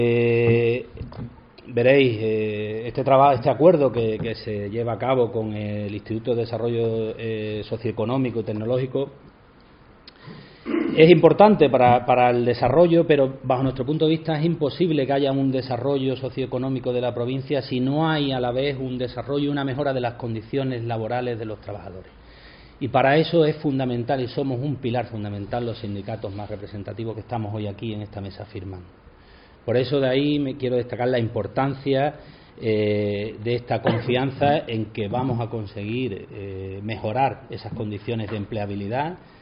Veréis, este acuerdo que se lleva a cabo con el Instituto de Desarrollo Socioeconómico y Tecnológico es importante para el desarrollo, pero bajo nuestro punto de vista es imposible que haya un desarrollo socioeconómico de la provincia si no hay a la vez un desarrollo y una mejora de las condiciones laborales de los trabajadores. Y para eso es fundamental, y somos un pilar fundamental, los sindicatos más representativos que estamos hoy aquí en esta mesa firmando. Por eso de ahí me quiero destacar la importancia de esta confianza en que vamos a conseguir mejorar esas condiciones de empleabilidad